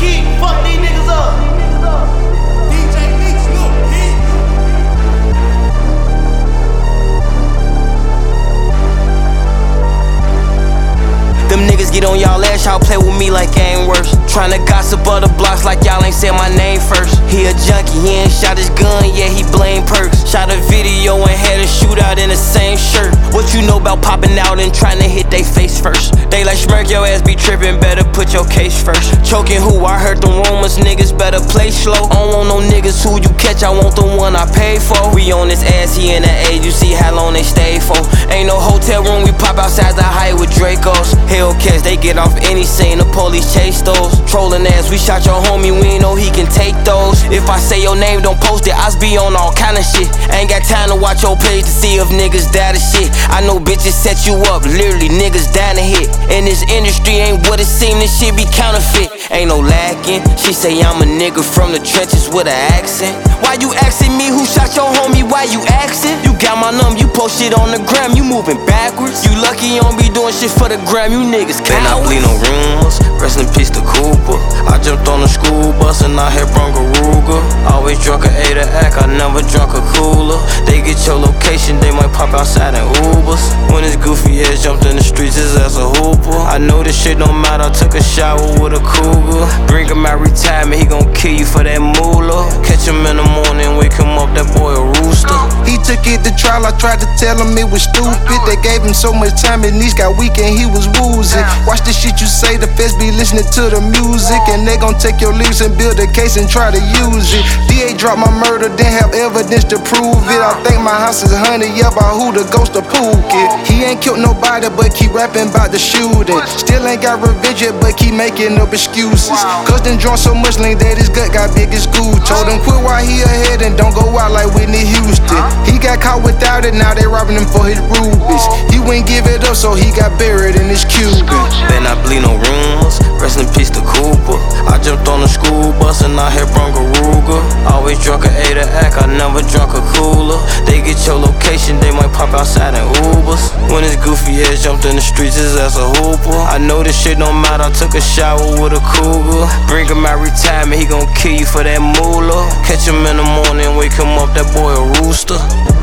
key, fuck these niggas up. DJ Meeks, look, Them niggas get on y'all ass, y'all play with me like I ain't worse. Tryna gossip other blocks like y'all ain't said my name first. He a junkie, he ain't shot his gun, yeah, he blame perks. Shot a video and had a shootout in the same shirt. What you know about popping out and tryna hit they face first? They like smirk, your ass be trippin', better put your case first. Choking who? I heard the rumors, niggas better play slow. I don't want no niggas who you catch, I want the one I paid for. We on this ass, he in the age, you see how long they stay for. Ain't no hotel room, we pop outside the height with Dracos. Hellcats, they get off any scene, the police chase those. Trolling ass, we shot your homie, we ain't know he can take those. If I say your name, don't post it, I be on all kind of shit. Ain't got time to watch your page to see if niggas die to shit. I know bitches set you up, literally niggas down to hit. In this industry ain't what it seem, this shit be counterfeit. Ain't no lacking, she say I'm a nigga from the trenches with an accent. Why you asking me who shot your homie, why you asking? You got my number, you post shit on the gram, you moving backwards. You lucky you don't be doing shit for the gram, you niggas cowards. Then I bleed no rumors, rest in peace to Cooper. I jumped on the school bus and I hit Bronco Ruger. Always drunk a A to act, I never drunk a cooler. They get your location, they might pop outside in Ubers. When his goofy ass jumped in the streets, his ass a hooper. I know this shit don't matter, I took a shower with a cougar. Bring him out retirement, he gon' kill you for that moolah. Catch him in the morning, wake him up, that boy a rooster. He took it to trial, I tried to tell him it was stupid. They gave him so much time, his knees got weak and he was woozy. Watch the shit you say, the feds be listening to the music. And they gon' take your lyrics and build a case and try to use it. DA dropped my murder, didn't have evidence to prove it. I think my house is haunted, yeah, by who the ghost of Pookie. He ain't killed nobody, but keep rapping about the shooting. Still ain't got revenge yet, but keep making up excuses. Cause done drunk so much lean that his gut got big as school. Told him quit while he ahead and don't go out like Whitney Houston. He got caught without it, now they robbing him for his rubies. He wouldn't give it up, so he got buried in his Cuban. Then I bleed no rumors, rest in peace to Cooper. I jumped on the school bus and I hit Bronco Ruger. Always drunk a A to act, I never drunk a cooler. They get your location, they might pop outside in Ubers. When his goofy ass jumped in the streets, his ass a hooper. I know this shit don't matter, I took a shower with a cougar. Bring him out retirement, he gon' kill you for that moolah. Catch him in the morning, wake him up, that boy a rooster.